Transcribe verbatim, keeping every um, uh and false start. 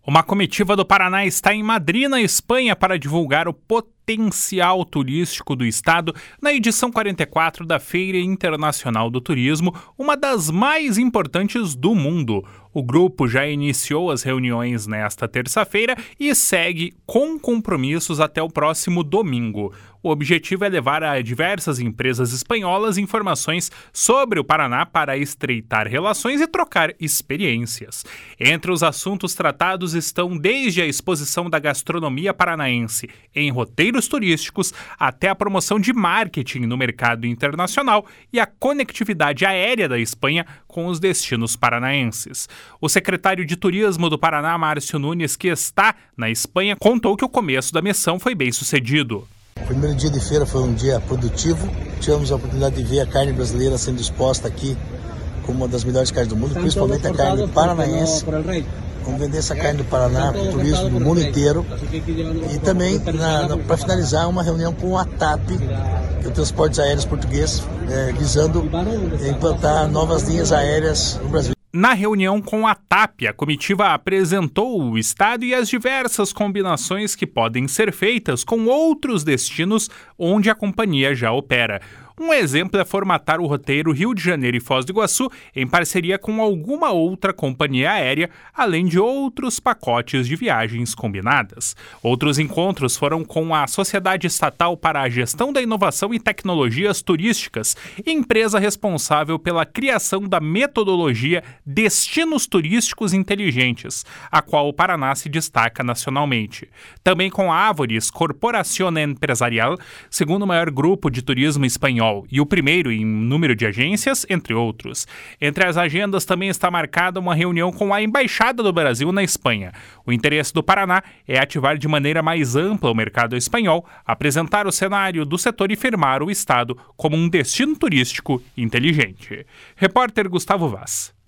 Uma comitiva do Paraná está em Madrid, na Espanha, para divulgar o potencial turístico do estado na edição quarenta e quatro da Feira Internacional do Turismo, uma das mais importantes do mundo. O grupo já iniciou as reuniões nesta terça-feira e segue com compromissos até o próximo domingo. O objetivo é levar a diversas empresas espanholas informações sobre o Paraná para estreitar relações e trocar experiências. Entre os assuntos tratados estão desde a exposição da gastronomia paranaense em roteiros turísticos até a promoção de marketing no mercado internacional e a conectividade aérea da Espanha com os destinos paranaenses. O secretário de Turismo do Paraná, Márcio Nunes, que está na Espanha, contou que o começo da missão foi bem sucedido. O primeiro dia de feira foi um dia produtivo. Tivemos a oportunidade de ver a carne brasileira sendo exposta aqui como uma das melhores carnes do mundo, principalmente a carne paranaense. Vamos vender essa carne do Paraná para o turismo do mundo inteiro. E também, para finalizar, uma reunião com a TAP, que é o Transportes Aéreos Português, é, visando implantar novas linhas aéreas no Brasil. Na reunião com a TAP, a comitiva apresentou o estado e as diversas combinações que podem ser feitas com outros destinos onde a companhia já opera. Um exemplo é formatar o roteiro Rio de Janeiro e Foz do Iguaçu em parceria com alguma outra companhia aérea, além de outros pacotes de viagens combinadas. Outros encontros foram com a Sociedade Estatal para a Gestão da Inovação e Tecnologias Turísticas, empresa responsável pela criação da metodologia Destinos Turísticos Inteligentes, a qual o Paraná se destaca nacionalmente. Também com a Ávores Corporación Empresarial, segundo maior grupo de turismo espanhol e o primeiro em número de agências, entre outros. Entre as agendas também está marcada uma reunião com a Embaixada do Brasil na Espanha. O interesse do Paraná é ativar de maneira mais ampla o mercado espanhol, apresentar o cenário do setor e firmar o estado como um destino turístico inteligente. Repórter Gustavo Vaz.